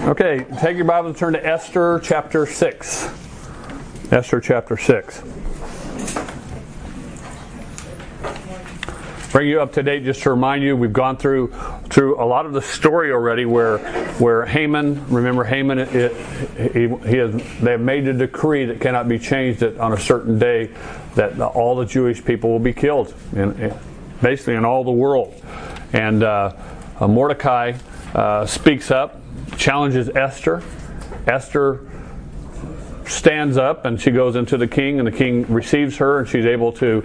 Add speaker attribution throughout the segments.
Speaker 1: Okay, take your Bible and turn to Esther chapter 6. Esther chapter 6. Bring you up to date just to remind you, we've gone through a lot of the story already where Haman, remember Haman, they have made a decree that cannot be changed that on a certain day that all the Jewish people will be killed, basically in all the world. And Mordecai speaks up, challenges Esther. Esther stands up and she goes into the king, and the king receives her, and she's able to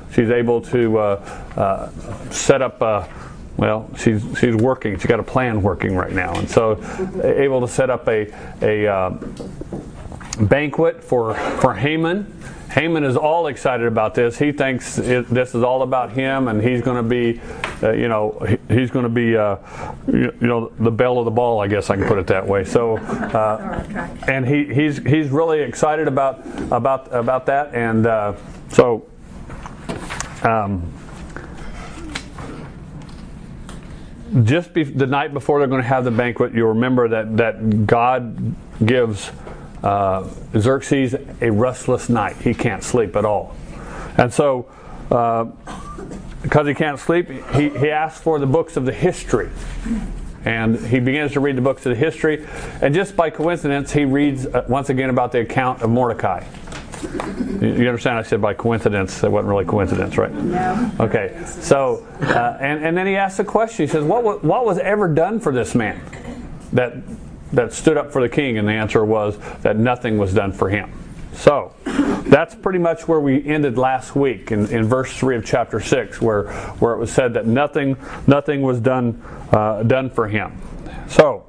Speaker 1: set up she's working. She's got a plan working right now, and so able to set up a banquet for Haman. Haman is all excited about this. He thinks this is all about him, and he's going to be, he's going to be, the belle of the ball. I guess I can put it that way. So, and he's really excited about that, and just the night before they're going to have the banquet, you'll remember that God gives Xerxes a restless night. He can't sleep at all. And so, because he can't sleep, he asks for the books of the history. And he begins to read the books of the history. And just by coincidence, he reads once again about the account of Mordecai. You understand? I said by coincidence. That wasn't really coincidence, right?
Speaker 2: No.
Speaker 1: Okay. So, and then he asks a question. He says, "What was ever done for this man that stood up for the king?" And the answer was that nothing was done for him. So, that's pretty much where we ended last week in verse 3 of chapter 6, where it was said that nothing was done for him. So,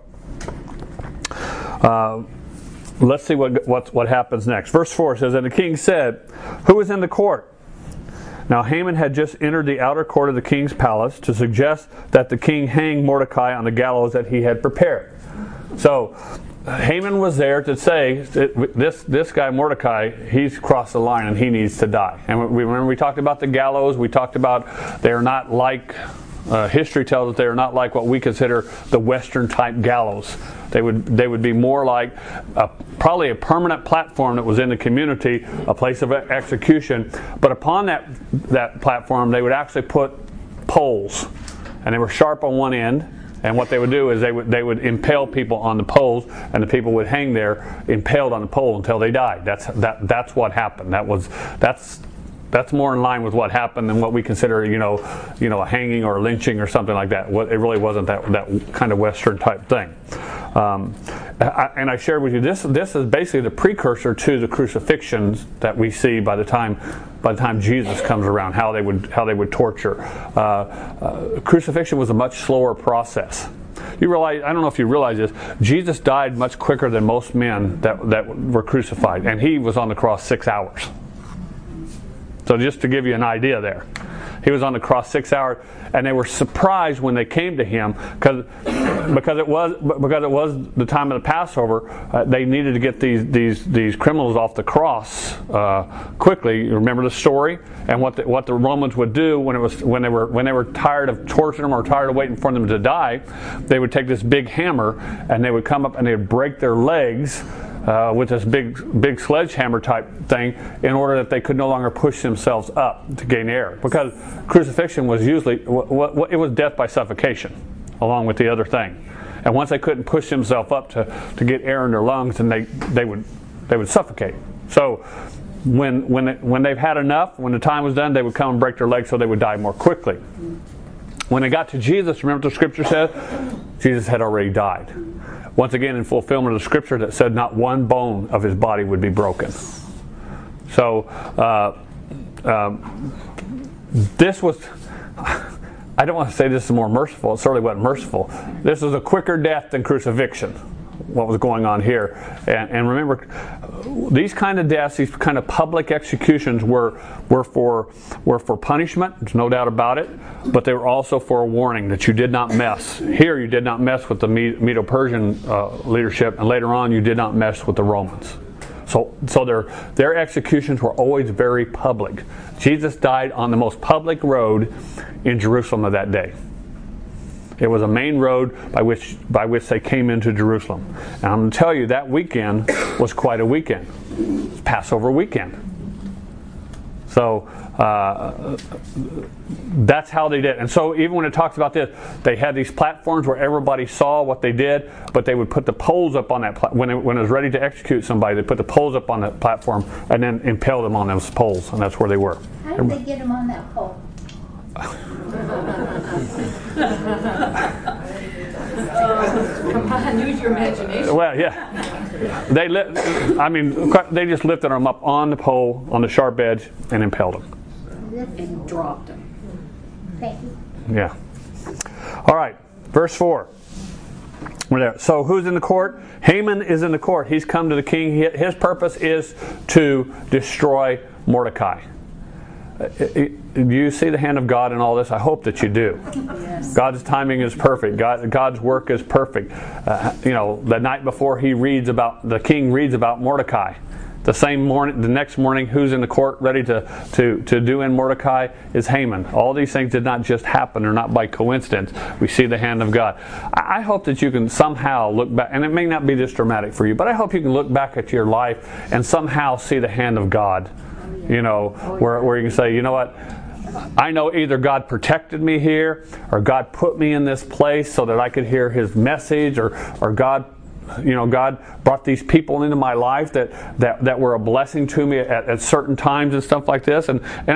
Speaker 1: let's see what happens next. Verse 4 says, "And the king said, 'Who is in the court?' Now Haman had just entered the outer court of the king's palace to suggest that the king hang Mordecai on the gallows that he had prepared." So Haman was there to say, this guy Mordecai, he's crossed the line and he needs to die. And we talked about the gallows. We talked about they're not like, history tells us they are not like what we consider the Western type gallows. They would be more like probably a permanent platform that was in the community, a place of execution. But upon that platform, they would actually put poles, and they were sharp on one end. And what they would do is they would impale people on the poles, and the people would hang there impaled on the pole until they died. That's what happened. That's more in line with what happened than what we consider, a hanging or lynching or something like that. It really wasn't that kind of Western type thing. And I shared with you this is basically the precursor to the crucifixions that we see by the time Jesus comes around, how they would torture. Crucifixion was a much slower process. You realize, I don't know if you realize this, Jesus died much quicker than most men that were crucified, and he was on the cross 6 hours. So just to give you an idea there. He was on the cross 6 hours, and they were surprised when they came to him because it was the time of the Passover. They needed to get these criminals off the cross quickly. You remember the story, and what the Romans would do when they were tired of torturing them or tired of waiting for them to die, they would take this big hammer and they would come up and they would break their legs. With this big sledgehammer type thing, in order that they could no longer push themselves up to gain air, because crucifixion was usually it was death by suffocation, along with the other thing. And once they couldn't push themselves up to get air in their lungs, then they would suffocate. So when they've had enough, when the time was done, they would come and break their legs so they would die more quickly. When they got to Jesus, remember what the scripture said? Jesus had already died. Once again, in fulfillment of the scripture that said not one bone of his body would be broken. So, this was, I don't want to say this is more merciful. It certainly wasn't merciful. This was a quicker death than crucifixion, what was going on here. And remember, these kind of deaths, these kind of public executions were for punishment, there's no doubt about it, but they were also for a warning that you did not mess. Here you did not mess with the Medo-Persian leadership, and later on you did not mess with the Romans. So their executions were always very public. Jesus died on the most public road in Jerusalem of that day. It was a main road by which they came into Jerusalem. And I'm going to tell you, that weekend was quite a weekend. It's Passover weekend. So that's how they did. And so even when it talks about this, they had these platforms where everybody saw what they did, but they would put the poles up on that when it was ready to execute somebody, they put the poles up on that platform and then impale them on those poles, and that's where they were.
Speaker 2: How did they get them on that pole?
Speaker 3: Come on, use your imagination.
Speaker 1: Well, yeah. They just lifted them up on the pole, on the sharp edge, and impaled them.
Speaker 3: And dropped them.
Speaker 2: Thank you.
Speaker 1: Yeah. All right. Verse 4. We're there. So who's in the court? Haman is in the court. He's come to the king. His purpose is to destroy Mordecai. Do you see the hand of God in all this? I hope that you do.
Speaker 3: Yes.
Speaker 1: God's timing is perfect. God's work is perfect. The night before the king reads about Mordecai. The next morning, who's in the court ready to do in Mordecai is Haman. All these things did not just happen. They're not by coincidence. We see the hand of God. I hope that you can somehow look back, and it may not be this dramatic for you, but I hope you can look back at your life and somehow see the hand of God. Where you can say, you know what? I know either God protected me here, or God put me in this place so that I could hear His message, or God brought these people into my life that were a blessing to me at certain times and stuff like this.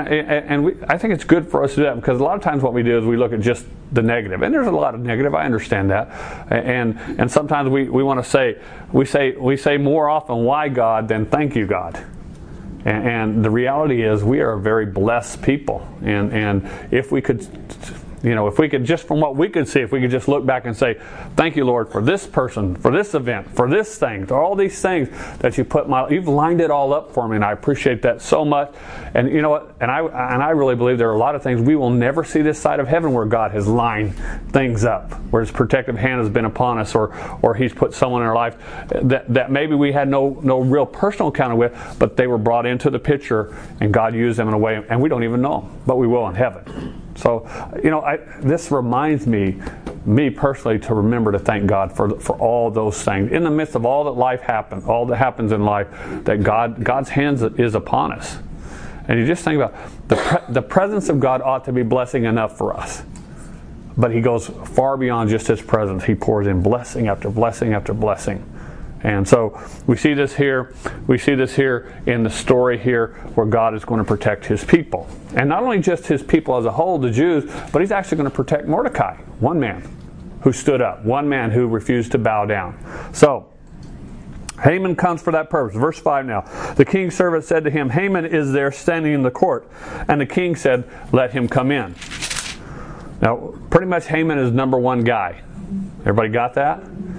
Speaker 1: I think it's good for us to do that, because a lot of times what we do is we look at just the negative, and there's a lot of negative. I understand that, and sometimes we want to say we say more often why God than thank you God. And the reality is we are a very blessed people. And if we could, just from what we could see, if we could just look back and say, thank you, Lord, for this person, for this event, for this thing, for all these things that you've lined it all up for me, and I appreciate that so much. And you know what? And I really believe there are a lot of things we will never see this side of heaven where God has lined things up, where His protective hand has been upon us, or He's put someone in our life that maybe we had no real personal encounter with, but they were brought into the picture, and God used them in a way, and we don't even know them, but we will in heaven. So, this reminds me personally, to remember to thank God for all those things. In the midst of all that happens in life, that God's hands is upon us. And you just think about the presence of God ought to be blessing enough for us. But He goes far beyond just His presence. He pours in blessing after blessing after blessing. And so we see this here. We see this here in the story here, where God is going to protect His people. And not only just His people as a whole, the Jews, but He's actually going to protect Mordecai, one man who stood up, one man who refused to bow down. So Haman comes for that purpose. Verse 5 now. The king's servant said to him, Haman is there standing in the court. And the king said, let him come in. Now, pretty much Haman is number one guy. Everybody got that?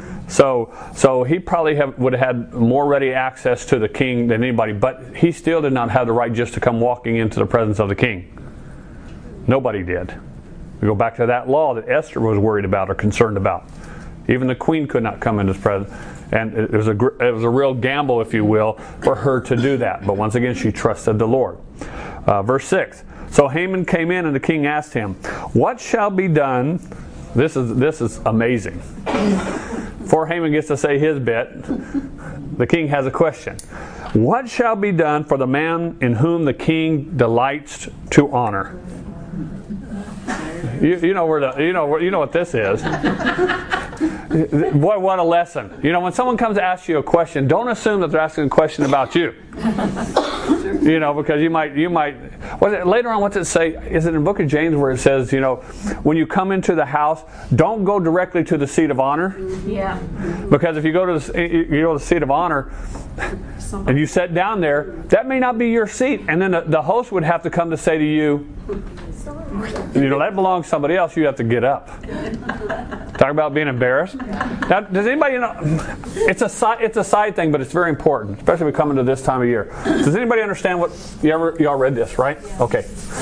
Speaker 1: So he probably would have had more ready access to the king than anybody, but he still did not have the right just to come walking into the presence of the king. Nobody did. We go back to that law that Esther was worried about or concerned about. Even the queen could not come into his presence. And it was a real gamble, if you will, for her to do that. But once again, she trusted the Lord. Verse 6. So Haman came in, and the king asked him, what shall be done? This is amazing. Before Haman gets to say his bit, the king has a question. What shall be done for the man in whom the king delights to honor? You know what this is. What a lesson. When someone comes to ask you a question, don't assume that they're asking a question about you. Because you might. Later on, what's it say? Is it in the book of James where it says, when you come into the house, don't go directly to the seat of honor?
Speaker 3: Yeah.
Speaker 1: Because if you go to the seat of honor, and you sit down there, that may not be your seat, and then the host would have to come to say to you, that belongs to somebody else. You have to get up. Talk about being embarrassed. Now, does anybody know? It's a side thing, but it's very important, especially when we come into this time of year. Does anybody understand what y'all read this, right? Okay.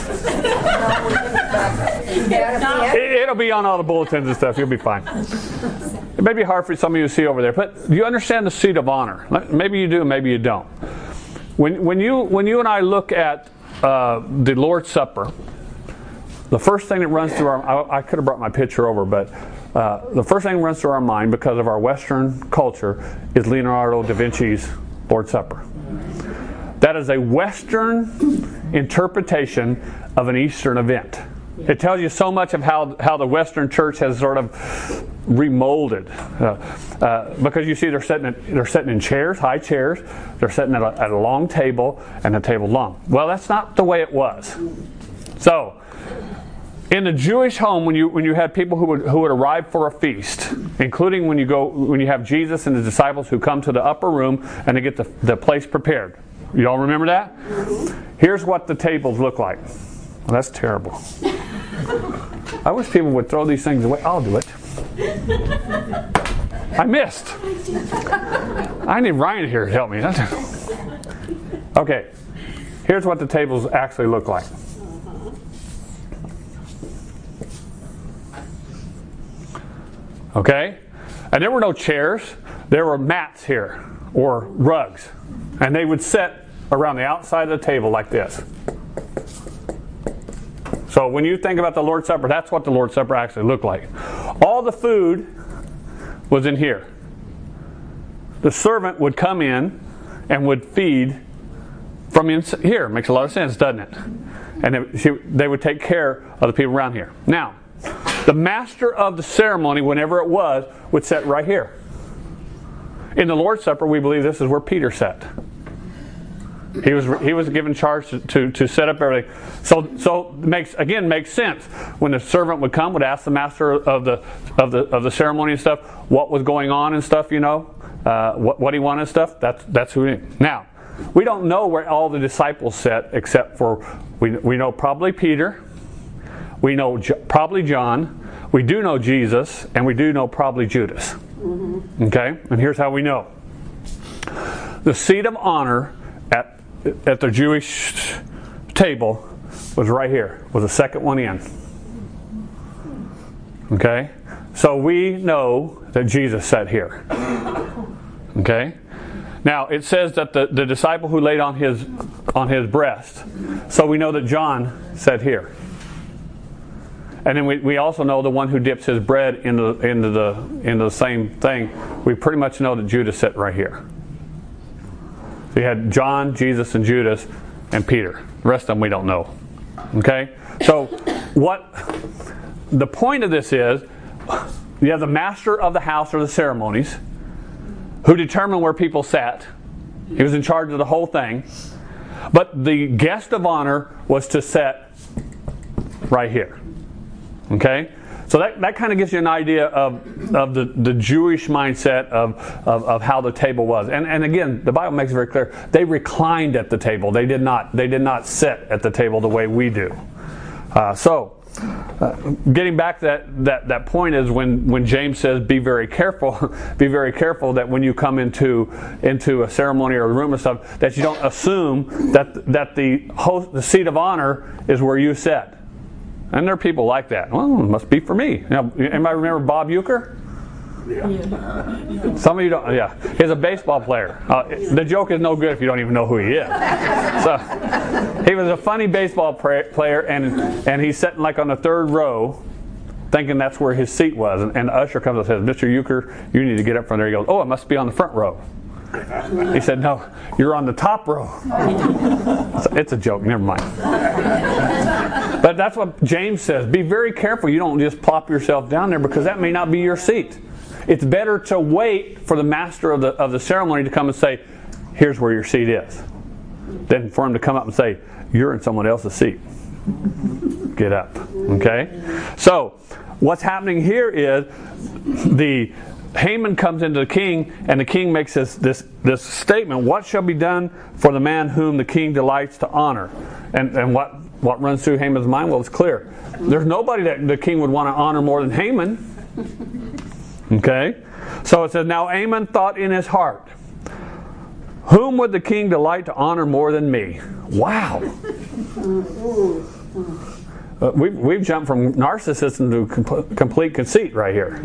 Speaker 1: It'll be on all the bulletins and stuff. You'll be fine. It may be hard for some of you to see over there, but do you understand the seat of honor? Maybe you do, maybe you don't. When you and I look at the Lord's Supper the first thing that runs through I could have brought my picture over, but the first thing that runs through our mind because of our Western culture is Leonardo da Vinci's Lord's Supper. That is a Western interpretation of an Eastern event. It tells you so much of how the Western church has sort of remolded. Because you see they're sitting in chairs, high chairs. They're sitting at a long table, and the table's long. Well, that's not the way it was. So, in the Jewish home, when you had people who would arrive for a feast, including when you have Jesus and the disciples who come to the upper room and they get the place prepared. You all remember that? Here's what the tables look like. Well, that's terrible. I wish people would throw these things away. I'll do it. I missed. I need Ryan here to help me. Okay. Here's what the tables actually look like. Okay? And there were no chairs. There were mats here, or rugs. And they would sit around the outside of the table like this. So when you think about the Lord's Supper, that's what the Lord's Supper actually looked like. All the food was in here. The servant would come in and would feed from here. Makes a lot of sense, doesn't it? And they would take care of the people around here. Now, the master of the ceremony, whenever it was, would sit right here. In the Lord's Supper, we believe this is where Peter sat. He was given charge to set up everything. So makes sense. When the servant would come, would ask the master of the ceremony and stuff what was going on and stuff, what he wanted and stuff. That's who he is. Now, we don't know where all the disciples sat except for we know probably Peter, we know probably John, we do know Jesus, and we do know probably Judas. Mm-hmm. Okay, and here's how we know. The seat of honor at the Jewish table was right here, was the second one in. Okay? So we know that Jesus sat here. Okay? Now, it says that the disciple who laid on his breast, so we know that John sat here. And then we also know the one who dips his bread into the same thing. We pretty much know that Judas sat right here. So you had John, Jesus, and Judas, and Peter. The rest of them we don't know. Okay? So what the point of this is, you have the master of the house or the ceremonies who determined where people sat. He was in charge of the whole thing. But the guest of honor was to sit right here. Okay? So that kind of gives you an idea of the Jewish mindset of how the table was. And again, the Bible makes it very clear. They reclined at the table. They did not sit at the table the way we do. Getting back to that point is when James says, be very careful. Be very careful that when you come into a ceremony or a room or stuff, that you don't assume that the seat of honor is where you sit. And there are people like that. Well, it must be for me. Anybody remember Bob Uecker? Yeah. Some of you don't. Yeah, he's a baseball player. The joke is no good if you don't even know who he is. So he was a funny baseball player, and he's sitting like on the third row, thinking that's where his seat was. And the usher comes and says, "Mr. Uecker, you need to get up from there." He goes, "Oh, it must be on the front row." He said, "No, you're on the top row." It's a joke. Never mind. But that's what James says. Be very careful. You don't just plop yourself down there because that may not be your seat. It's better to wait for the master of the ceremony to come and say, "Here's where your seat is," than for him to come up and say, "You're in someone else's seat. Get up." Okay? So, what's happening here is Haman comes into the king, and the king makes this statement: "What shall be done for the man whom the king delights to honor?" And what runs through Haman's mind? Well, it's clear. There's nobody that the king would want to honor more than Haman. Okay? So it says, "Now Haman thought in his heart, whom would the king delight to honor more than me?" Wow. We've jumped from narcissism to complete conceit right here.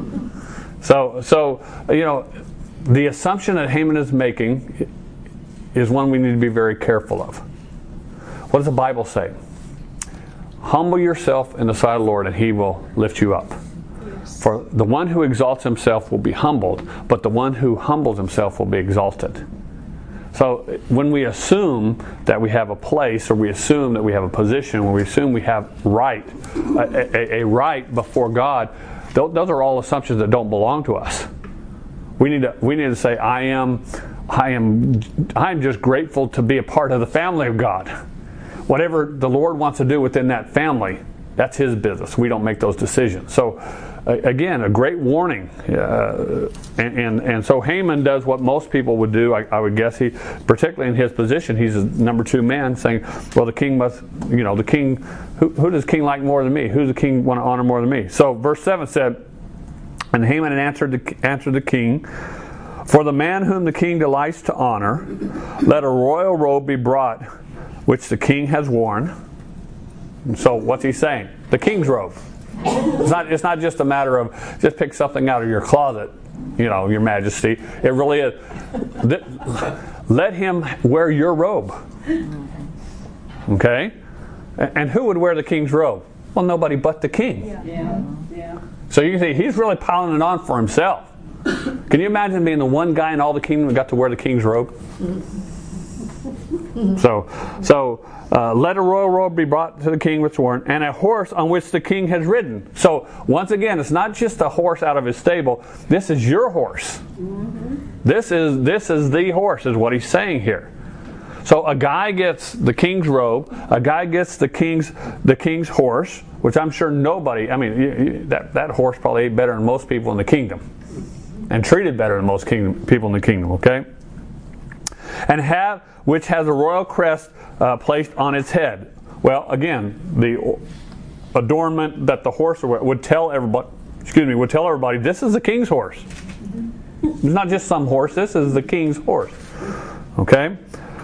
Speaker 1: So the assumption that Haman is making is one we need to be very careful of. What does the Bible say? Humble yourself in the sight of the Lord, and He will lift you up. For the one who exalts himself will be humbled, but the one who humbles himself will be exalted. So when we assume that we have a place, or we assume that we have a position, or we assume we have a right before God, those are all assumptions that don't belong to us. We need to say, I am just grateful to be a part of the family of God. Whatever the Lord wants to do within that family, that's His business. We don't make those decisions. So again, a great warning. And so Haman does what most people would do. I would guess he, particularly in his position, he's a number 2 man, saying, well, the king must, the king, who does the king like more than me? Who does the king want to honor more than me? So verse 7 said, and Haman answered the king, for the man whom the king delights to honor, let a royal robe be brought, which the king has worn. And so what's he saying? The king's robe. It's not just a matter of just pick something out of your closet, Your Majesty. It really is. Let him wear your robe. Okay? And who would wear the king's robe? Well, nobody but the king.
Speaker 3: Yeah.
Speaker 1: So you can see he's really piling it on for himself. Can you imagine being the one guy in all the kingdom who got to wear the king's robe? So let a royal robe be brought to the king which worn, and a horse on which the king has ridden. So once again, it's not just a horse out of his stable. This is your horse. This is the horse, is what he's saying here. So a guy gets the king's robe, a guy gets the king's horse, which I'm sure nobody. I mean, that horse probably ate better than most people in the kingdom, and treated better than most people in the kingdom. Okay, and which has a royal crest placed on its head. Well, again, the adornment that the horse would tell everybody, this is the king's horse. It's not just some horse. This is the king's horse. Okay.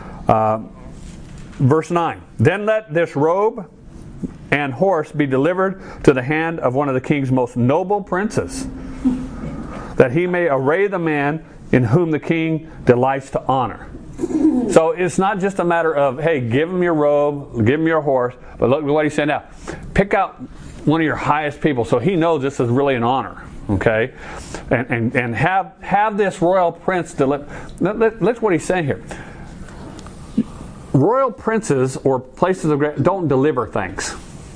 Speaker 1: Verse 9. Then let this robe and horse be delivered to the hand of one of the king's most noble princes, that he may array the man in whom the king delights to honor. So it's not just a matter of, hey, give him your robe, give him your horse, but look what he's saying now. Pick out one of your highest people so he knows this is really an honor. Okay? And have this royal prince deliver. That's what he's saying here. Royal princes or places of great don't deliver things.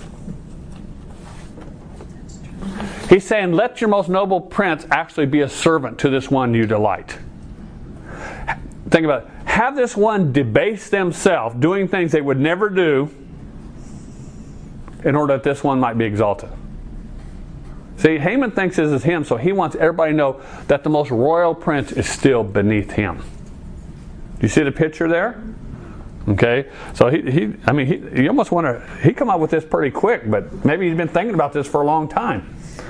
Speaker 1: He's saying, let your most noble prince actually be a servant to this one you delight. Think about it. Have this one debase themselves, doing things they would never do, in order that this one might be exalted. See, Haman thinks this is him, so he wants everybody to know that the most royal prince is still beneath him. Do you see the picture there? Okay, so he almost wonder, he come up with this pretty quick, but maybe he's been thinking about this for a long time.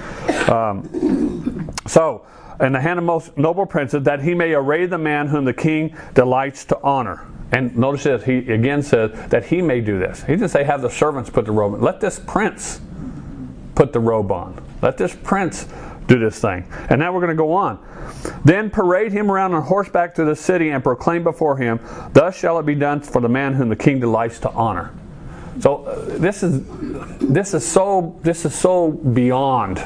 Speaker 1: So, in the hand of most noble princes, that he may array the man whom the king delights to honor. And notice this, he again says that he may do this. He didn't say have the servants put the robe on. Let this prince put the robe on. Let this prince do this thing. And now we're going to go on. Then parade him around on horseback to the city and proclaim before him, thus shall it be done for the man whom the king delights to honor. So this is so beyond.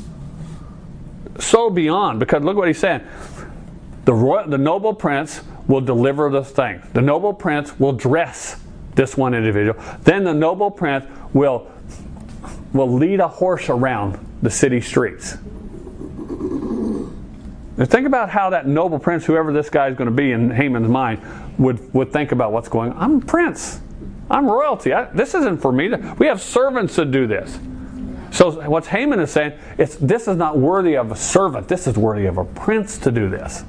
Speaker 1: So beyond, because look what he's saying. The noble prince will deliver this thing. The noble prince will dress this one individual. Then the noble prince will lead a horse around the city streets. Now think about how that noble prince, whoever this guy is going to be in Haman's mind, would think about what's going on. I'm a prince. I'm royalty. This isn't for me. We have servants that do this. So what Haman is saying, this is not worthy of a servant. This is worthy of a prince to do this.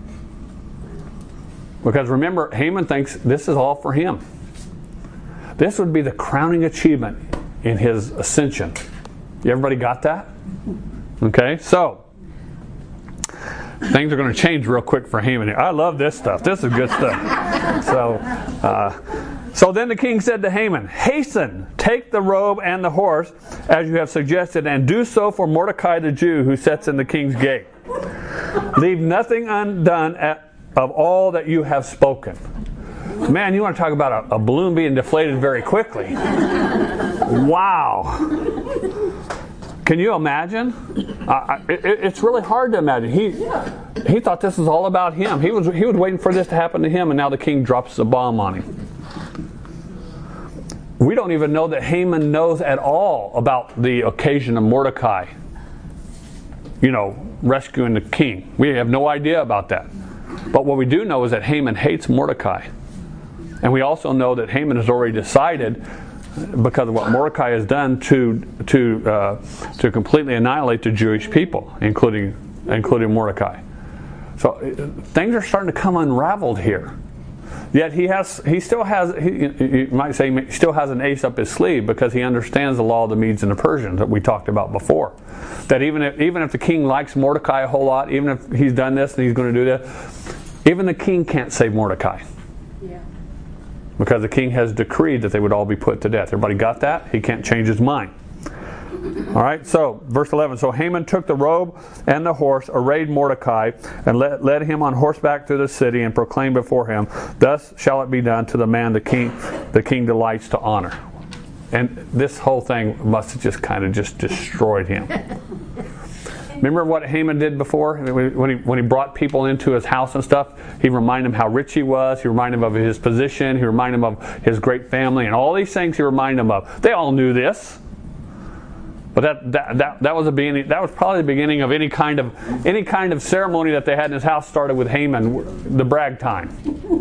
Speaker 1: Because remember, Haman thinks this is all for him. This would be the crowning achievement in his ascension. Everybody got that? Okay, so things are going to change real quick for Haman here. I love this stuff. This is good stuff. So then the king said to Haman, hasten, take the robe and the horse, as you have suggested, and do so for Mordecai the Jew who sits in the king's gate. Leave nothing undone of all that you have spoken. Man, you want to talk about a balloon being deflated very quickly. Wow. Can you imagine? It's really hard to imagine. He thought this was all about him. He was waiting for this to happen to him, and now the king drops the bomb on him. We don't even know that Haman knows at all about the occasion of Mordecai, rescuing the king. We have no idea about that. But what we do know is that Haman hates Mordecai. And we also know that Haman has already decided, because of what Mordecai has done, to completely annihilate the Jewish people, including Mordecai. So things are starting to come unraveled here. Yet you might say he still has an ace up his sleeve, because he understands the law of the Medes and the Persians that we talked about before. That even if the king likes Mordecai a whole lot, even if he's done this and he's going to do that, even the king can't save Mordecai.
Speaker 3: Yeah.
Speaker 1: Because the king has decreed that they would all be put to death. Everybody got that? He can't change his mind. All right, so verse 11. So Haman took the robe and the horse, arrayed Mordecai, and led him on horseback through the city, and proclaimed before him, "Thus shall it be done to the man the king delights to honor." And this whole thing must have just kind of destroyed him. Remember what Haman did before? When he brought people into his house and stuff, he reminded them how rich he was. He reminded them of his position. He reminded them of his great family, and all these things he reminded them of. They all knew this. But that was the beginning. That was probably the beginning of any kind of ceremony that they had in his house. Started with Haman, the brag time.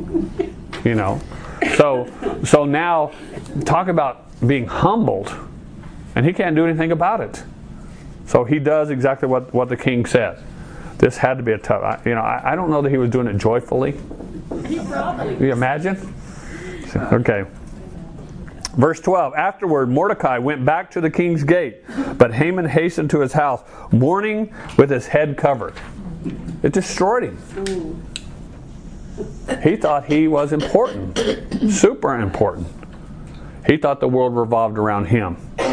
Speaker 1: So now, talk about being humbled, and he can't do anything about it. So he does exactly what the king says. This had to be a tough. I don't know that he was doing it joyfully.
Speaker 3: He probably.
Speaker 1: You imagine? Okay. Verse 12, afterward Mordecai went back to the king's gate, but Haman hastened to his house, mourning with his head covered. It destroyed him. He thought he was important, super important. He thought the world revolved around him.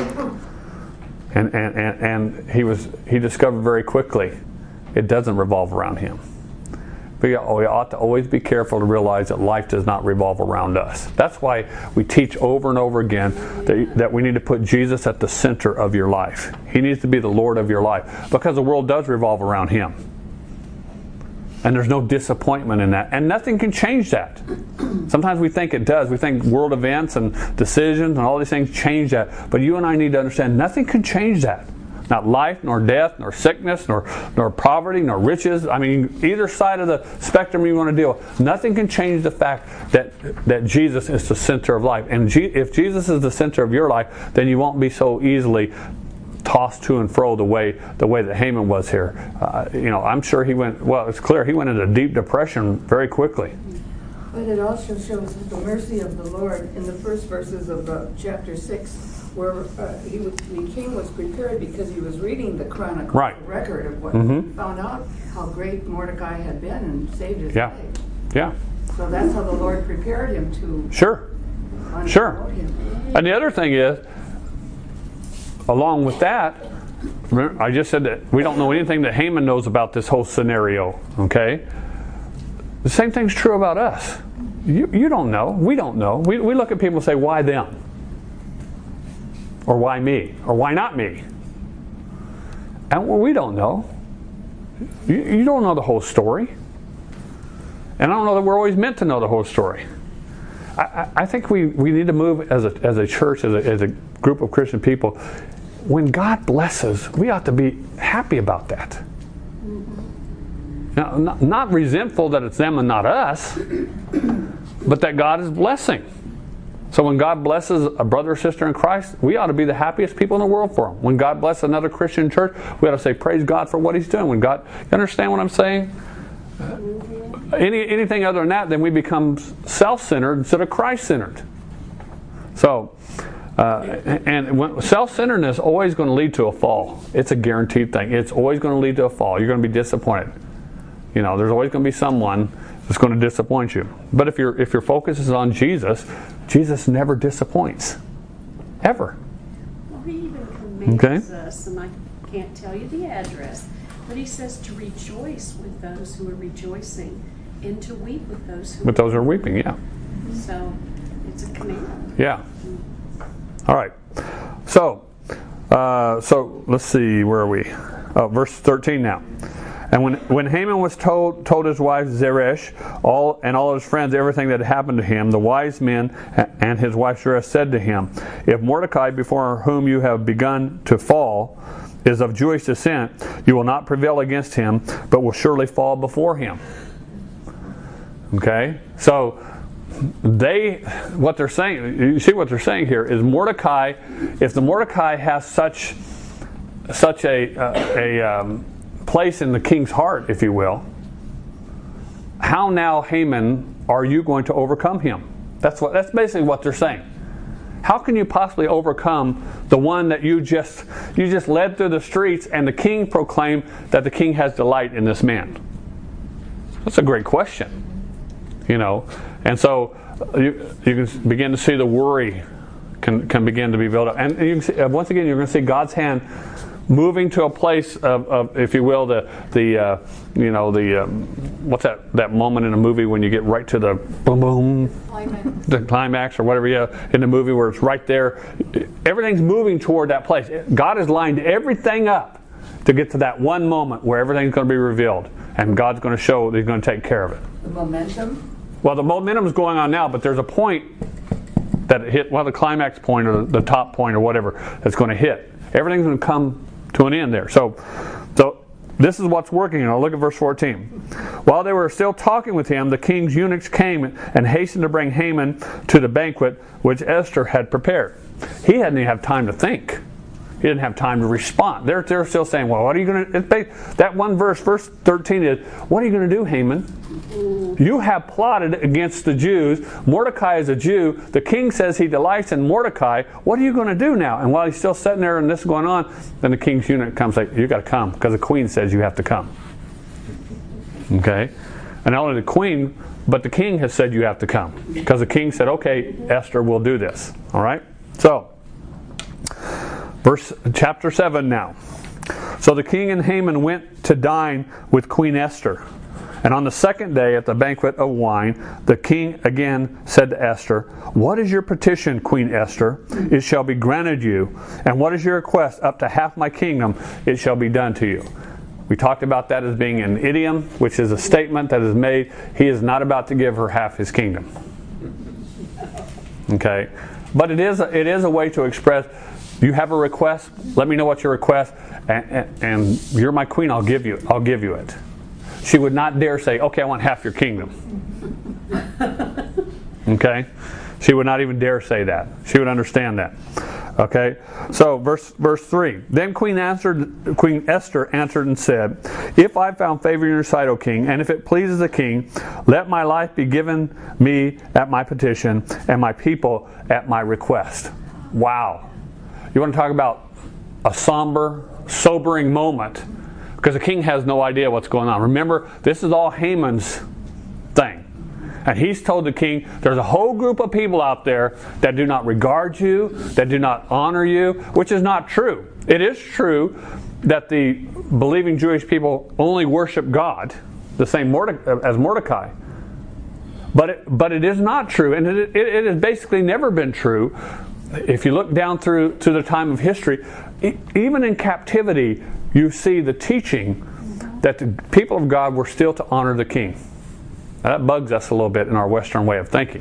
Speaker 1: And he discovered very quickly it doesn't revolve around him. We ought to always be careful to realize that life does not revolve around us. That's why we teach over and over again that we need to put Jesus at the center of your life. He needs to be the Lord of your life, because the world does revolve around Him. And there's no disappointment in that. And nothing can change that. Sometimes we think it does. We think world events and decisions and all these things change that. But you and I need to understand nothing can change that. Not life, nor death, nor sickness, nor poverty, nor riches. I mean, either side of the spectrum you want to deal with. Nothing can change the fact that Jesus is the center of life. And if Jesus is the center of your life, then you won't be so easily tossed to and fro the way that Haman was here. I'm sure it's clear he went into deep depression very quickly.
Speaker 4: But it also shows the mercy of the Lord in the first verses of chapter 6. Where the king was prepared because he was reading the chronicle,
Speaker 1: right.
Speaker 4: The record of what he found out how great Mordecai had been and saved his life.
Speaker 1: Yeah.
Speaker 4: So that's how the Lord prepared him to
Speaker 1: Sure.
Speaker 4: him.
Speaker 1: And the other thing is, along with that, remember, I just said that we don't know anything that Haman knows about this whole scenario. Okay. The same thing's true about us. You don't know. We don't know. We look at people and say, "Why them?" Or why me? Or why not me? And we don't know. You don't know the whole story. And I don't know that we're always meant to know the whole story. I think we need to move as a church, as a group of Christian people. When God blesses, we ought to be happy about that. Now, not resentful that it's them and not us, but that God is blessing. So when God blesses a brother or sister in Christ, we ought to be the happiest people in the world for them. When God blesses another Christian church, we ought to say, praise God for what He's doing. You understand what I'm saying? Anything other than that, then we become self-centered instead of Christ-centered. So, and self-centeredness is always going to lead to a fall. It's a guaranteed thing. It's always going to lead to a fall. You're going to be disappointed. There's always going to be someone that's going to disappoint you. But if your focus is on Jesus, Jesus never disappoints. Ever.
Speaker 5: Well, He even commands us, and I can't tell you the address, but He says to rejoice with those who are rejoicing and to weep with those who
Speaker 1: are weeping, yeah.
Speaker 5: So, it's a command.
Speaker 1: Yeah. All right. So let's see, where are we? Oh, verse 13 now. And when Haman was told his wife Zeresh and all his friends everything that had happened to him, the wise men and his wife Zeresh said to him, if Mordecai, before whom you have begun to fall, is of Jewish descent, you will not prevail against him, but will surely fall before him. Okay? So what they're saying, you see what they're saying here is Mordecai, if the Mordecai has such a place in the king's heart, if you will, how now, Haman, are you going to overcome him? That's basically what they're saying. How can you possibly overcome the one that you just led through the streets and the king proclaimed that the king has delight in this man? That's a great question. And so you can begin to see the worry can begin to be built up, and you can see, once again, you're going to see God's hand moving to a place of if you will, what's that moment in a movie when you get right to the boom boom, the climax or whatever in the movie where it's right there. Everything's moving toward that place. God has lined everything up to get to that one moment where everything's going to be revealed, and God's going to show that He's going to take care of it.
Speaker 4: The momentum?
Speaker 1: Well, the momentum is going on now, but there's a point that it hit, the climax point or the top point or whatever that's going to hit. Everything's going to come to an end there. So this is what's working. Look at verse 14. While they were still talking with him, the king's eunuchs came and hastened to bring Haman to the banquet which Esther had prepared. He hadn't even had time to think. He didn't have time to respond. They're still saying, well, what are you going to... That one verse 13 is, what are you going to do, Haman? You have plotted against the Jews. Mordecai is a Jew. The king says he delights in Mordecai. What are you going to do now? And while he's still sitting there and this is going on, then the king's eunuch comes and says, you got to come, because the queen says you have to come. Okay? And not only the queen, but the king has said you have to come, because the king said, okay, Esther, we'll do this. All right? So, chapter 7 now. So the king and Haman went to dine with Queen Esther. And on the second day at the banquet of wine, the king again said to Esther, what is your petition, Queen Esther? It shall be granted you. And what is your request? Up to half my kingdom, it shall be done to you. We talked about that as being an idiom, which is a statement that is made. He is not about to give her half his kingdom. Okay? But it is a way to express, you have a request, let me know what your request, and you're my queen, I'll give you it. She would not dare say, okay, I want half your kingdom. Okay? She would not even dare say that. She would understand that. Okay? So, verse 3. Then Queen Esther answered and said, if I found favor in your sight, O king, and if it pleases the king, let my life be given me at my petition, and my people at my request. Wow. You want to talk about a sobering moment, because the king has no idea what's going on. Remember, this is all Haman's thing. And he's told the king, there's a whole group of people out there that do not regard you, that do not honor you, which is not true. It is true that the believing Jewish people only worship God, the same as Mordecai. But it is not true, and it has basically never been true. If you look down through to the time of history, even in captivity, you see the teaching that the people of God were still to honor the king. Now, that bugs us a little bit in our Western way of thinking.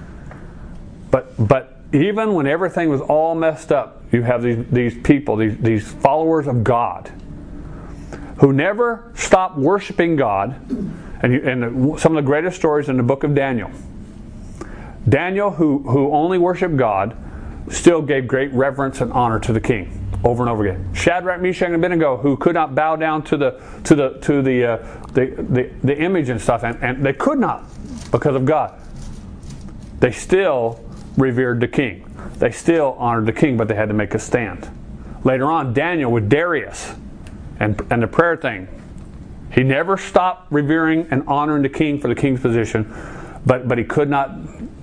Speaker 1: But even when everything was all messed up, you have these people, these followers of God, who never stopped worshiping God. And some of the greatest stories in the book of Daniel. Daniel, who only worshiped God, still gave great reverence and honor to the king over and over again. Shadrach, Meshach, and Abednego, who could not bow down to the image and stuff, and they could not because of God. They still revered the king. They still honored the king, but they had to make a stand. Later on, Daniel with Darius and the prayer thing. He never stopped revering and honoring the king for the king's position, but he could not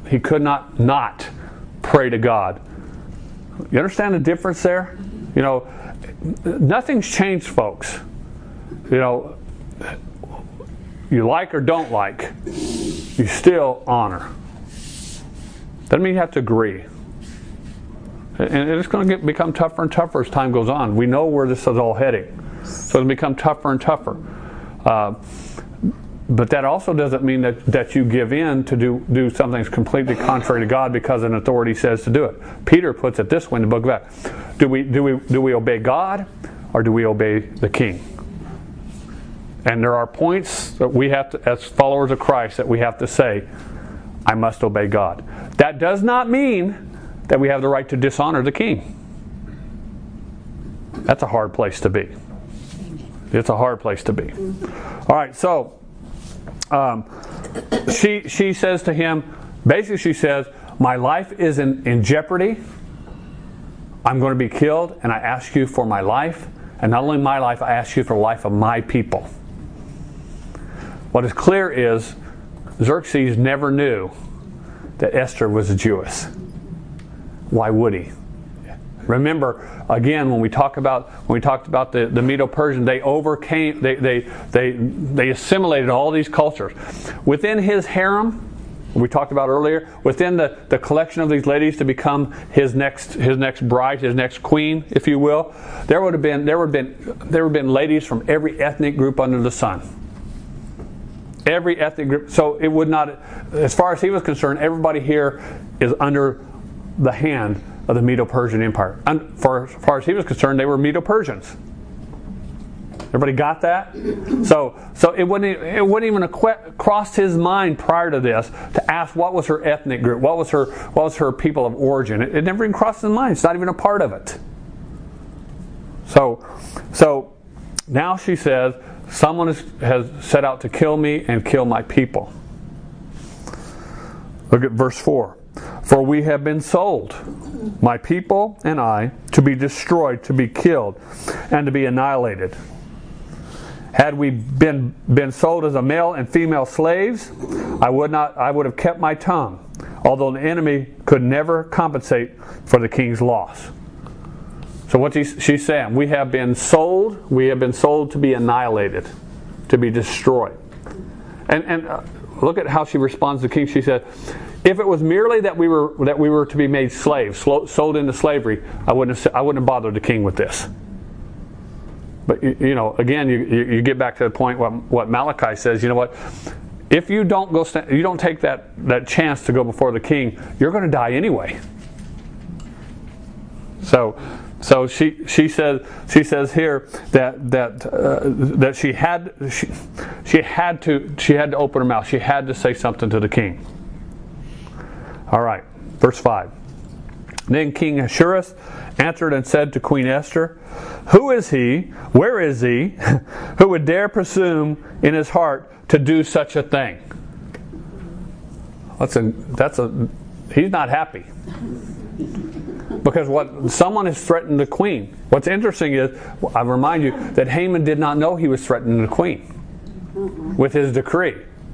Speaker 1: pray to God. You understand the difference there? You know, nothing's changed, folks. You know, you like or don't like, you still honor. Doesn't mean you have to agree. And it's going to become tougher and tougher as time goes on. We know where this is all heading. So it'll become tougher and tougher. But that also doesn't mean that you give in to do something that's completely contrary to God because an authority says to do it. Peter puts it this way in the book of Acts. Do we obey God or do we obey the king? And there are points that we have to, as followers of Christ, that we have to say, I must obey God. That does not mean that we have the right to dishonor the king. That's a hard place to be. It's a hard place to be. All right, so she says to him, basically she says, my life is in jeopardy. I'm going to be killed, and I ask you for my life. And not only my life, I ask you for the life of my people. What is clear is Xerxes never knew that Esther was a Jewess. Why would he? Remember, again, when we talked about the Medo-Persian, they overcame, they assimilated all these cultures. Within his harem, we talked about earlier, within the collection of these ladies to become his next bride, his next queen, if you will, there would have been ladies from every ethnic group under the sun. Every ethnic group. So it would not, as far as he was concerned, everybody here is under the hand of the Medo-Persian Empire. And far as he was concerned, they were Medo-Persians. Everybody got that? So it wouldn't even have crossed his mind prior to this to ask what was her ethnic group, what was her people of origin. It never even crossed his mind. It's not even a part of it. So now she says, someone has set out to kill me and kill my people. Look at verse 4. For we have been sold, my people and I, to be destroyed, to be killed, and to be annihilated. Had we been sold as a male and female slaves, I would have kept my tongue, although the enemy could never compensate for the king's loss. So what she's saying, we have been sold to be annihilated, to be destroyed. And look at how she responds to the king. She said, if it was merely that we were to be made slaves, sold into slavery, I wouldn't have bothered the king with this. But again, you get back to the point what Malachi says. You know what? If you don't you don't take that chance to go before the king, you're going to die anyway. So she says here that she had to open her mouth. She had to say something to the king. All right, verse 5. Then King Ahasuerus answered and said to Queen Esther, who is he, where is he, who would dare presume in his heart to do such a thing? He's not happy. Because someone has threatened the queen. What's interesting is, I remind you, that Haman did not know he was threatening the queen with his decree.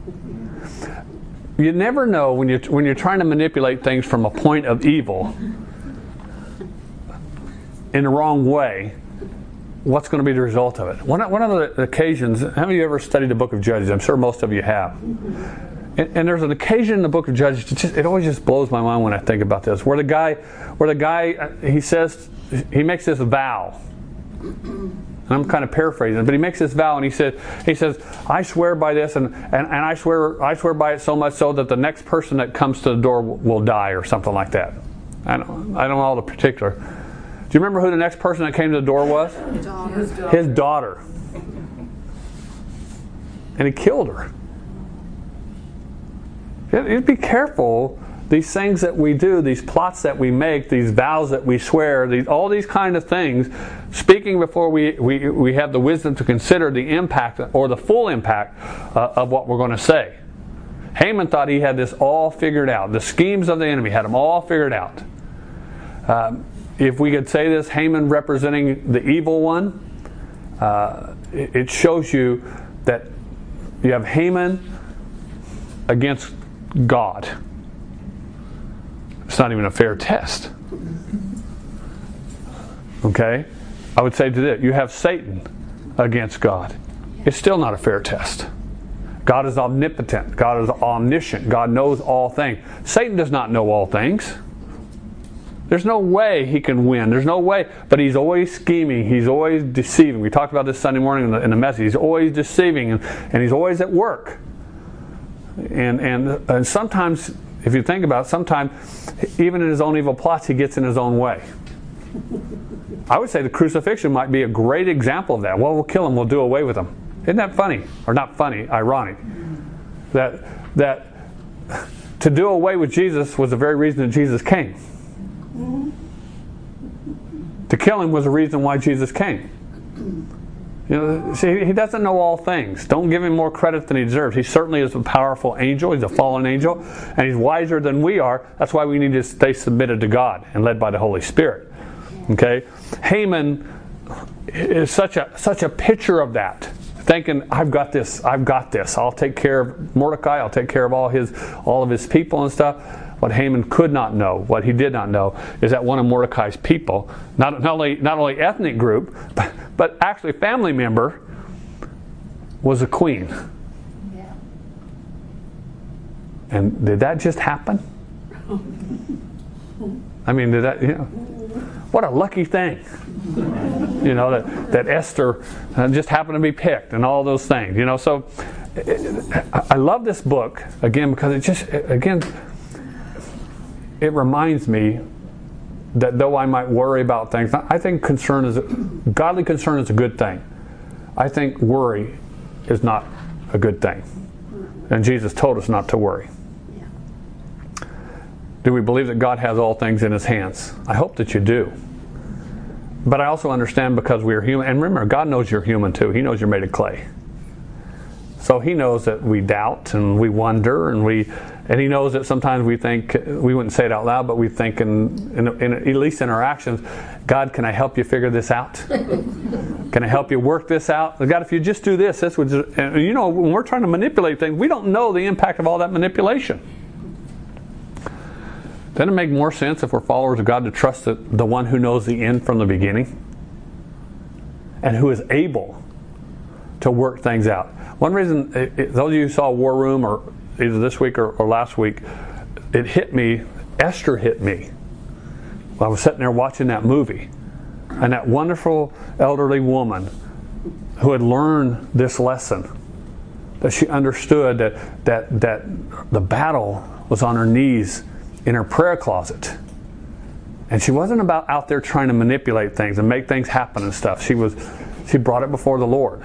Speaker 1: You never know when you're trying to manipulate things from a point of evil in the wrong way, what's going to be the result of it. One of the occasions, how many of you ever studied the book of Judges? I'm sure most of you have. And there's an occasion in the book of Judges, it always just blows my mind when I think about this, where the guy he makes this vow. And I'm kind of paraphrasing it, but he makes this vow and he says, I swear by this and I swear by it so much so that the next person that comes to the door will die or something like that. I don't know all the particular. Do you remember who the next person that came to the door was? His daughter. And he killed her. You'd be careful. These things that we do, these plots that we make, these vows that we swear, all these kind of things, speaking before we have the wisdom to consider the impact or the full impact of what we're going to say. Haman thought he had this all figured out. The schemes of the enemy had him all figured out. If we could say this, Haman representing the evil one, it shows you that you have Haman against God. It's not even a fair test. Okay? I would say to this, you have Satan against God. It's still not a fair test. God is omnipotent. God is omniscient. God knows all things. Satan does not know all things. There's no way he can win. There's no way. But he's always scheming. He's always deceiving. We talked about this Sunday morning in the message. He's always deceiving, and he's always at work. And sometimes, if you think about it, sometimes even in his own evil plots, he gets in his own way. I would say the crucifixion might be a great example of that. Well, we'll kill him. We'll do away with him. Isn't that funny? Or not funny, ironic. That to do away with Jesus was the very reason that Jesus came. To kill him was the reason why Jesus came. You know, see, he doesn't know all things. Don't give him more credit than he deserves. He certainly is a powerful angel. He's a fallen angel, and he's wiser than we are. That's why we need to stay submitted to God and led by the Holy Spirit. Okay, Haman is such a picture of that. Thinking, I've got this. I'll take care of Mordecai. I'll take care of all of his people and stuff. What Haman could not know, what he did not know, is that one of Mordecai's people, not only ethnic group, but actually family member, was a queen.
Speaker 2: Yeah.
Speaker 1: And did that just happen? I mean, did that? What a lucky thing. That Esther just happened to be picked and all those things. So I love this book again because it reminds me that though I might worry about things, I think godly concern is a good thing. I think worry is not a good thing. And Jesus told us not to worry. Do we believe that God has all things in His hands? I hope that you do. But I also understand because we are human. And remember, God knows you're human too. He knows you're made of clay. So He knows that we doubt and we wonder and He knows that sometimes we think, we wouldn't say it out loud, but we think in at least in our actions, God, can I help you figure this out? Can I help you work this out? God, if you just do this would just, and when we're trying to manipulate things, we don't know the impact of all that manipulation. Doesn't it make more sense if we're followers of God to trust the one who knows the end from the beginning and who is able to work things out? One reason, those of you who saw War Room or either this week or last week, it hit me, Esther hit me. I was sitting there watching that movie, and that wonderful elderly woman who had learned this lesson, that she understood that the battle was on her knees in her prayer closet. And she wasn't about out there trying to manipulate things and make things happen and stuff. She brought it before the Lord.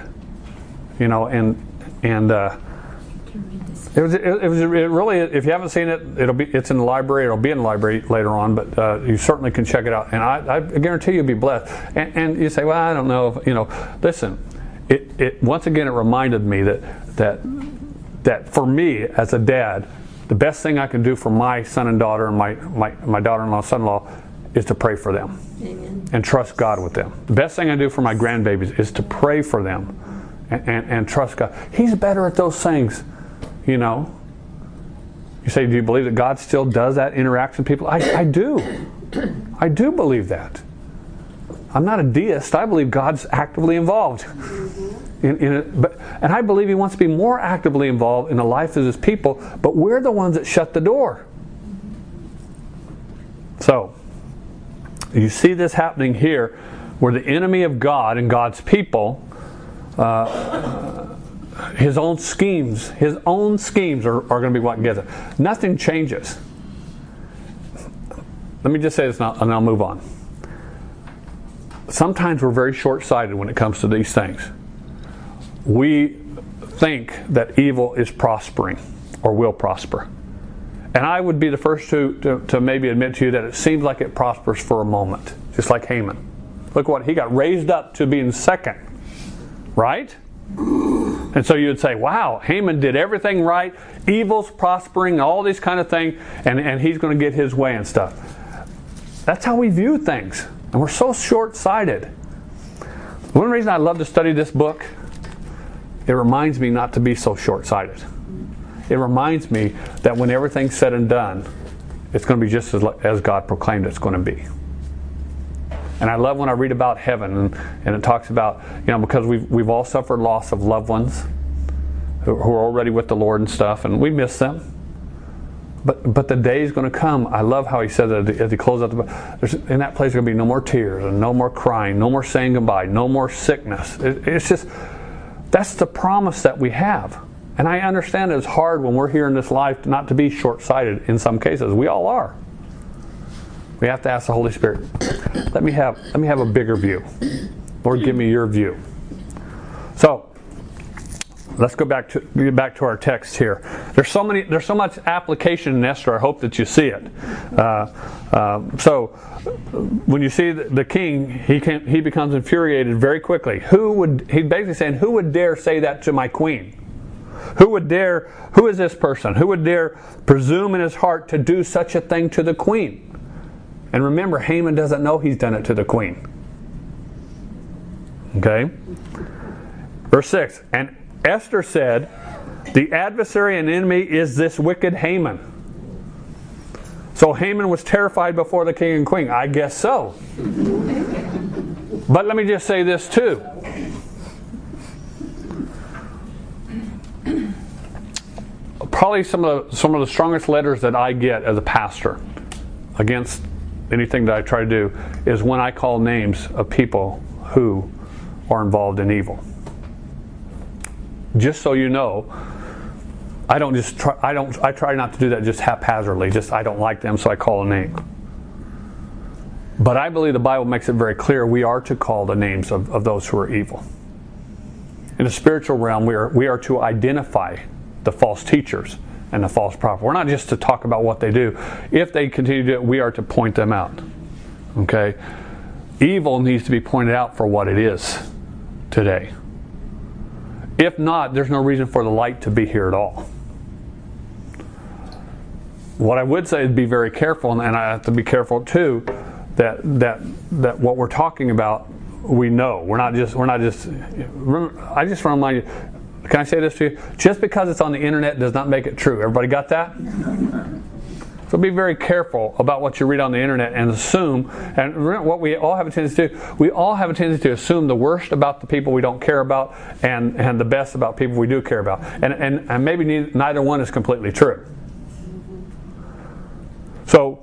Speaker 1: It was really, if you haven't seen it, it's in the library. It'll be in the library later on, but you certainly can check it out. And I guarantee you'll be blessed. And you say, well, I don't know if, listen, it once again it reminded me that for me as a dad, the best thing I can do for my son and daughter and my daughter-in-law, son-in-law is to pray for them.
Speaker 4: Amen.
Speaker 1: And trust God with them. The best thing I do for my grandbabies is to pray for them and trust God. He's better at those things, You say, do you believe that God still does that interaction with people? I do. I do believe that. I'm not a deist. I believe God's actively involved. And I believe He wants to be more actively involved in the life of His people, but we're the ones that shut the door. So, you see this happening here, where the enemy of God and God's people, his own schemes are going to be what gets it. Nothing changes. Let me just say this and I'll move on. Sometimes we're very short-sighted when it comes to these things. We think that evil is prospering or will prosper. And I would be the first to maybe admit to you that it seems like it prospers for a moment, just like Haman. Look what he got raised up to being second, right? And so you would say, wow, Haman did everything right, evil's prospering, all these kind of things, and he's going to get his way and stuff. That's how we view things. And we're so short-sighted. One reason I love to study this book, it reminds me not to be so short-sighted. It reminds me that when everything's said and done, it's going to be just as God proclaimed it's going to be. And I love when I read about heaven and it talks about, because we've all suffered loss of loved ones who are already with the Lord and stuff, and we miss them. But the day is going to come. I love how he said that as he closed out the book. In that place, there's going to be no more tears and no more crying, no more saying goodbye, no more sickness. It's just, that's the promise that we have. And I understand it's hard when we're here in this life not to be short-sighted in some cases. We all are. We have to ask the Holy Spirit, let me have a bigger view. Lord, give me your view. So, let's go back to our text here. There's so much application in Esther. I hope that you see it. So when you see the king, he becomes infuriated very quickly. He's basically saying, who would dare say that to my queen? Who is this person? Who would dare presume in his heart to do such a thing to the queen? And remember, Haman doesn't know he's done it to the queen. Okay? Verse 6, and Esther said, the adversary and enemy is this wicked Haman. So Haman was terrified before the king and queen. I guess so. But let me just say this too. Probably some of the strongest letters that I get as a pastor against anything that I try to do is when I call names of people who are involved in evil. Just so you know, I try not to do that just haphazardly. Just I don't like them, so I call a name. But I believe the Bible makes it very clear we are to call the names of those who are evil. In the spiritual realm, we are to identify the false teachers and the false prophet. We're not just to talk about what they do. If they continue to do it, we are to point them out. Okay? Evil needs to be pointed out for what it is today. If not, there's no reason for the light to be here at all. What I would say is be very careful, and I have to be careful too, that what we're talking about, we know. I just want to remind you, can I say this to you? Just because it's on the internet does not make it true. Everybody got that? So be very careful about what you read on the internet and assume, and what we all have a tendency to do, we all have a tendency to assume the worst about the people we don't care about and the best about people we do care about. And maybe neither one is completely true. So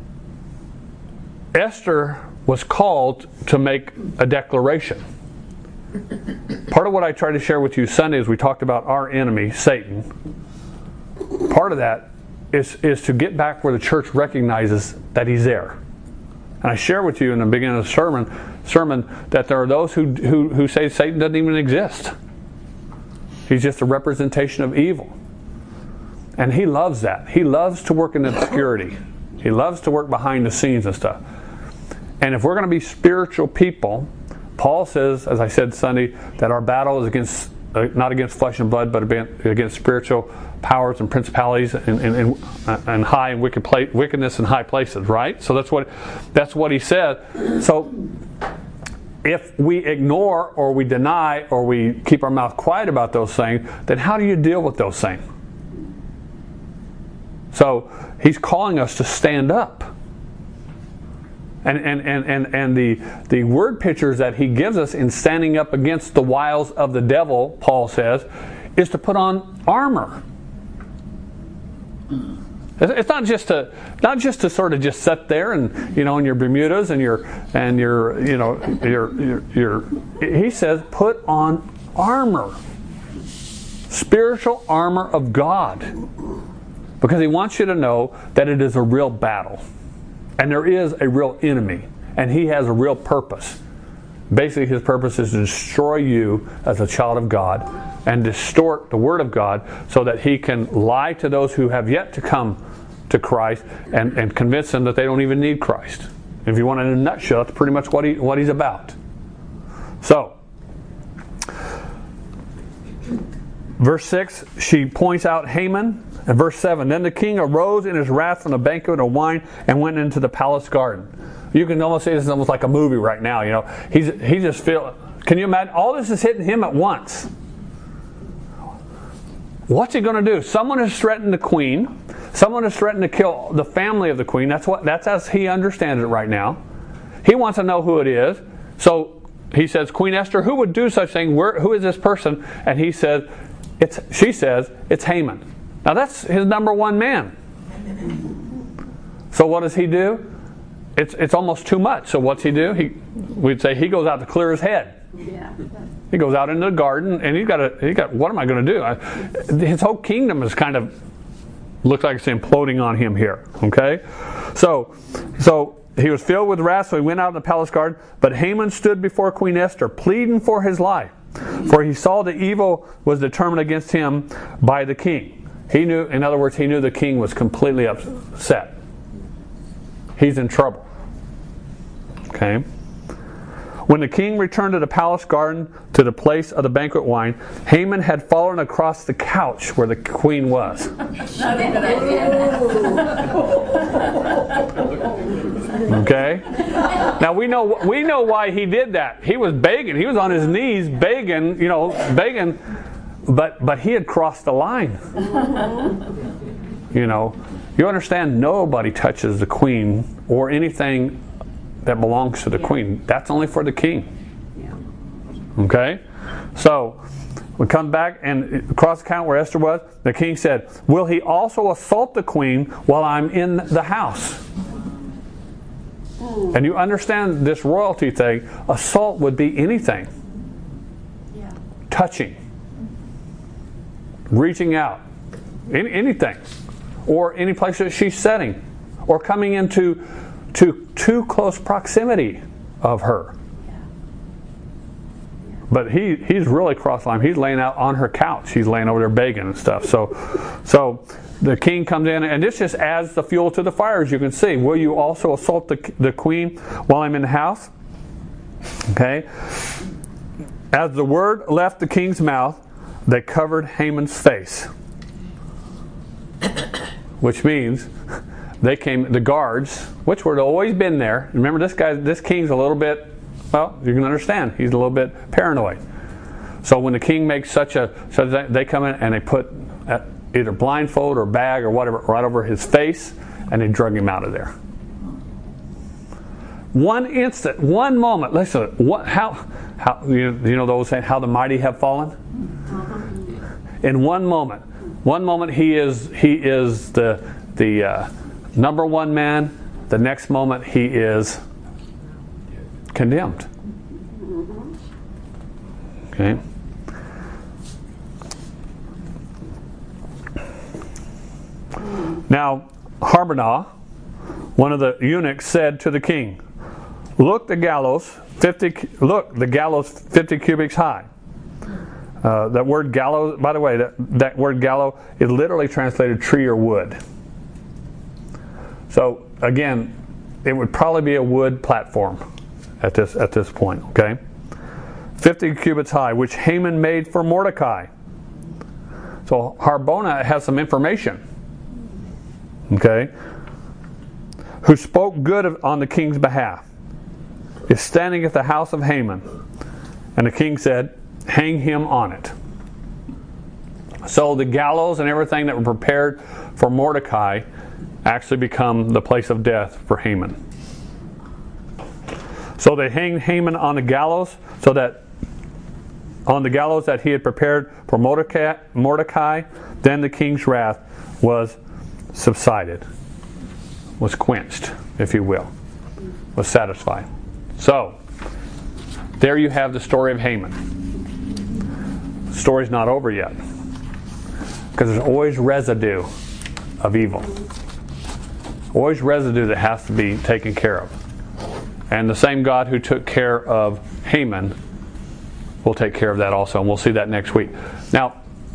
Speaker 1: Esther was called to make a declaration. Part of what I tried to share with you Sunday is we talked about our enemy, Satan. Part of that is to get back where the church recognizes that he's there. And I share with you in the beginning of the sermon that there are those who say Satan doesn't even exist. He's just a representation of evil. And he loves that. He loves to work in obscurity. He loves to work behind the scenes and stuff. And if we're going to be spiritual people, Paul says, as I said Sunday, that our battle is against not against flesh and blood, but against spiritual powers and principalities and high and wickedness in high places. Right? So that's what he said. So if we ignore or we deny or we keep our mouth quiet about those things, then how do you deal with those things? So he's calling us to stand up. And the word pictures that he gives us in standing up against the wiles of the devil, Paul says, is to put on armor. It's not just to sort of just sit there and in your Bermudas and your he says put on armor, spiritual armor of God, because he wants you to know that it is a real battle. And there is a real enemy. And he has a real purpose. Basically, his purpose is to destroy you as a child of God and distort the Word of God so that he can lie to those who have yet to come to Christ and convince them that they don't even need Christ. If you want it in a nutshell, that's pretty much what he's about. So, verse 6, she points out Haman. And verse 7, then the king arose in his wrath from the banquet of wine and went into the palace garden. You can almost say this is almost like a movie right now. He just feel. Can you imagine? All this is hitting him at once. What's he going to do? Someone has threatened the queen. Someone has threatened to kill the family of the queen. That's as he understands it right now. He wants to know who it is. So he says, Queen Esther, who would do such thing? Who is this person? And she says, it's Haman. Now that's his number one man. So what does he do? It's almost too much. So what's he do? We'd say he goes out to clear his head.
Speaker 5: Yeah.
Speaker 1: He goes out into the garden, and he got. What am I going to do? His whole kingdom is kind of looks like it's imploding on him here. Okay, so he was filled with wrath, so he went out in the palace garden. But Haman stood before Queen Esther, pleading for his life, for he saw the evil was determined against him by the king. He knew, in other words, he knew the king was completely upset. He's in trouble. Okay. When the king returned to the palace garden, to the place of the banquet wine, Haman had fallen across the couch where the queen was. Okay? Now we know why he did that. He was begging. He was on his knees begging, begging, but he had crossed the line. You understand, nobody touches the queen or anything that belongs to the queen. That's only for the king.
Speaker 5: Yeah.
Speaker 1: Okay? So, we come back and across the count where Esther was, the king said, will he also assault the queen while I'm in the house? And you understand this royalty thing, assault would be anything.
Speaker 5: Yeah.
Speaker 1: Touching. Reaching out. Anything. Or any place that she's sitting. Or coming into too close proximity of her. But he's really cross line. He's laying out on her couch. He's laying over there begging and stuff. So the king comes in, and this just adds the fuel to the fire, as you can see. Will you also assault the queen while I'm in the house? Okay. As the word left the king's mouth, they covered Haman's face. Which means the guards, which would have always been there. Remember, this king's a little bit, well, you can understand, he's a little bit paranoid. So when the king makes they come in and they put either blindfold or bag or whatever right over his face, and they drug him out of there. One instant, one moment. Listen, how those saying, how the mighty have fallen. In one moment he is the number one man. The next moment he is condemned. Okay. Now, Harbonah, one of the eunuchs, said to the king, "Look, the gallows 50 cubits high." That word gallows, by the way, that word gallows is literally translated tree or wood. So again, it would probably be a wood platform at this point. Okay, 50 cubits high, which Haman made for Mordecai. So Harbonah has some information. Okay, who spoke good on the king's behalf, is standing at the house of Haman, and the king said, "Hang him on it." So the gallows and everything that were prepared for Mordecai actually become the place of death for Haman. So they hanged Haman on the gallows, that he had prepared for Mordecai. Then the king's wrath was subsided, was quenched, if you will, was satisfied. So there you have the story of Haman. The story's not over yet, because there's always residue of evil. Always residue that has to be taken care of. And the same God who took care of Haman will take care of that also, and we'll see that next week. Now,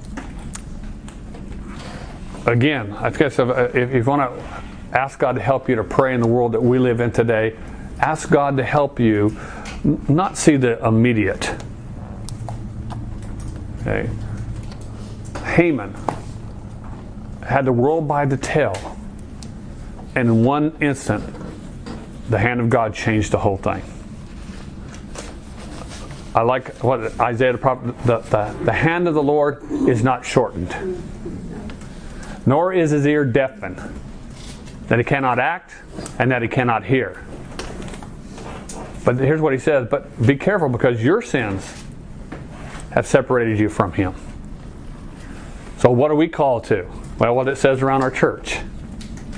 Speaker 1: again, I guess if you want to ask God to help you to pray in the world that we live in today, ask God to help you not see the immediate. Okay. Haman had the world by the tail, and in one instant, the hand of God changed the whole thing. I like what Isaiah the prophet, the hand of the Lord is not shortened, nor is his ear deafened, that he cannot act and that he cannot hear. But here's what he says, but be careful, because your sins have separated you from him. So what are we called to? Well, what it says around our church.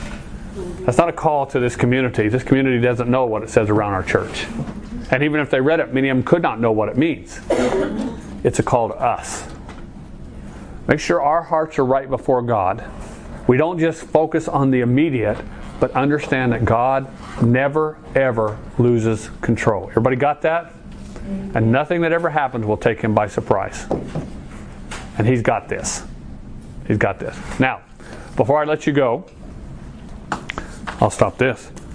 Speaker 1: That's not a call to this community. This community doesn't know what it says around our church. And even if they read it, many of them could not know what it means. It's a call to us. Make sure our hearts are right before God. We don't just focus on the immediate, but understand that God never, ever loses control. Everybody got that? And nothing that ever happens will take him by surprise. And he's got this. He's got this. Now, before I let you go, I'll stop this.